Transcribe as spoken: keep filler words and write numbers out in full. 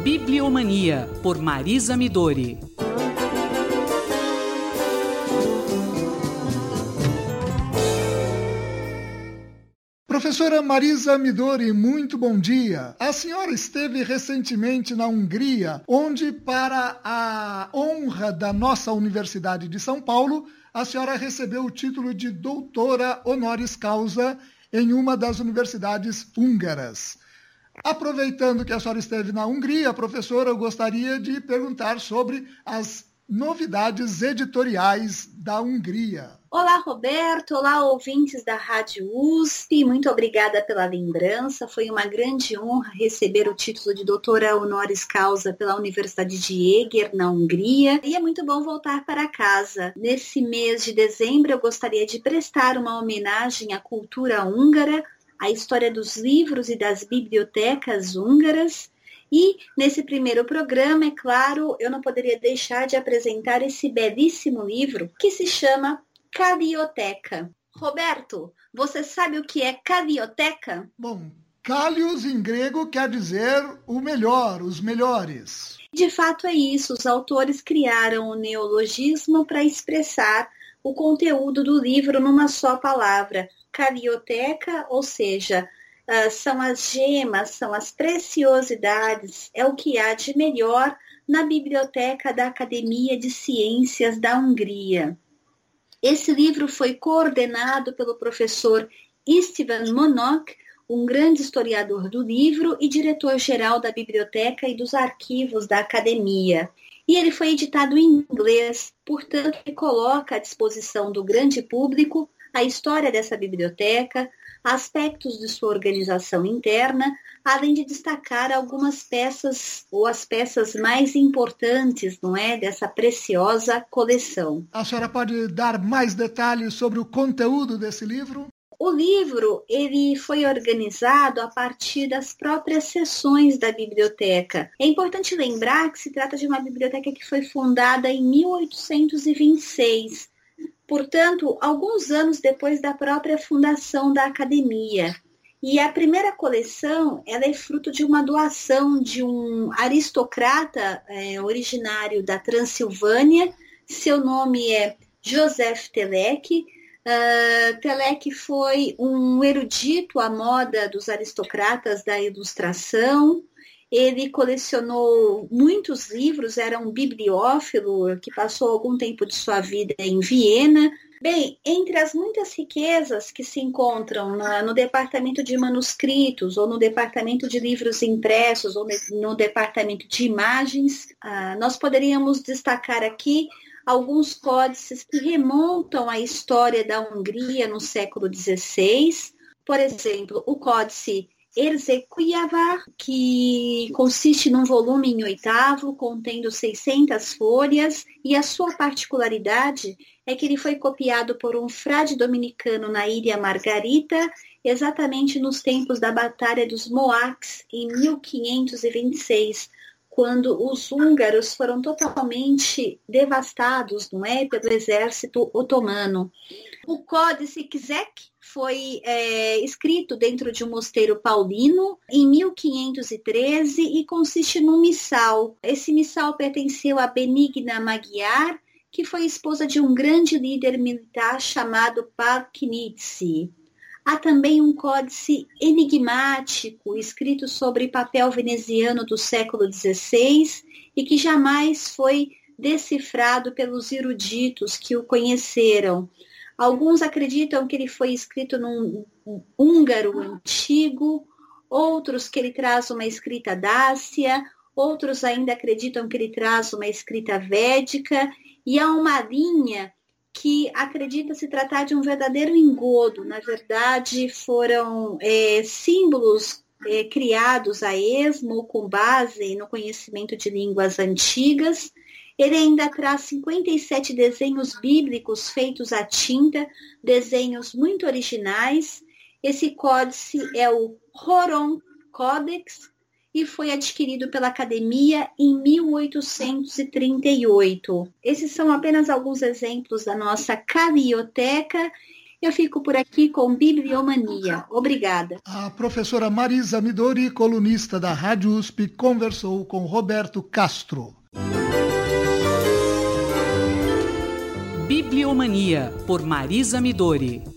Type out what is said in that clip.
Bibliomania, por Marisa Midori. Professora Marisa Midori, muito bom dia. A senhora esteve recentemente na Hungria, onde, para a honra da nossa Universidade de São Paulo, a senhora recebeu o título de doutora honoris causa em uma das universidades húngaras. Aproveitando que a senhora esteve na Hungria, professora, eu gostaria de perguntar sobre as novidades editoriais da Hungria. Olá, Roberto. Olá, ouvintes da Rádio U S P. Muito obrigada pela lembrança. Foi uma grande honra receber o título de doutora honoris causa pela Universidade de Eger, na Hungria. E é muito bom voltar para casa. Nesse mês de dezembro, eu gostaria de prestar uma homenagem à cultura húngara, à história dos livros e das bibliotecas húngaras. E nesse primeiro programa, é claro, eu não poderia deixar de apresentar esse belíssimo livro que se chama Kalioteca. Roberto, você sabe o que é Kalioteca? Bom, Kalios em grego quer dizer o melhor, os melhores. De fato é isso, os autores criaram o neologismo para expressar o conteúdo do livro numa só palavra. Kalioteca, ou seja, uh, são as gemas, são as preciosidades, é o que há de melhor na biblioteca da Academia de Ciências da Hungria. Esse livro foi coordenado pelo professor István Monok, um grande historiador do livro e diretor-geral da biblioteca e dos arquivos da academia. E ele foi editado em inglês, portanto, ele coloca à disposição do grande público a história dessa biblioteca, aspectos de sua organização interna, além de destacar algumas peças, ou as peças mais importantes, não é, dessa preciosa coleção. A senhora pode dar mais detalhes sobre o conteúdo desse livro? O livro ele foi organizado a partir das próprias seções da biblioteca. É importante lembrar que se trata de uma biblioteca que foi fundada em mil oitocentos e vinte e seis, portanto, alguns anos depois da própria fundação da academia. E a primeira coleção ela é fruto de uma doação de um aristocrata é, originário da Transilvânia. Seu nome é Józef Telek. Uh, Telek foi um erudito à moda dos aristocratas da Ilustração. Ele colecionou muitos livros, era um bibliófilo que passou algum tempo de sua vida em Viena. Bem, entre as muitas riquezas que se encontram na, no departamento de manuscritos, ou no departamento de livros impressos, ou no departamento de imagens, ah, nós poderíamos destacar aqui alguns códices que remontam à história da Hungria no século dezesseis. Por exemplo, o códice Érzékujava, que consiste num volume em oitavo, contendo seiscentas folhas, e a sua particularidade é que ele foi copiado por um frade dominicano na Ilha Margarita, exatamente nos tempos da Batalha dos Moacs, em mil quinhentos e vinte e seis, quando os húngaros foram totalmente devastados, não é, pelo exército otomano. O Códice Kizek foi é, escrito dentro de um mosteiro paulino em mil quinhentos e treze e consiste num missal. Esse missal pertenceu a Benigna Magyar, que foi esposa de um grande líder militar chamado Pál-Knitzy. Há também um códice enigmático, escrito sobre papel veneziano do século dezesseis e que jamais foi decifrado pelos eruditos que o conheceram. Alguns acreditam que ele foi escrito num húngaro antigo, outros que ele traz uma escrita dácia, outros ainda acreditam que ele traz uma escrita védica, e há uma linha que acredita se tratar de um verdadeiro engodo. Na verdade, foram é, símbolos é, criados a esmo com base no conhecimento de línguas antigas. Ele ainda traz cinquenta e sete desenhos bíblicos feitos à tinta, desenhos muito originais. Esse códice é o Horon Codex e foi adquirido pela Academia em mil oitocentos e trinta e oito. Esses são apenas alguns exemplos da nossa Kalioteca. Eu fico por aqui com Bibliomania. Obrigada. A professora Marisa Midori, colunista da Rádio U S P, conversou com Roberto Castro. Bibliomania, por Marisa Midori.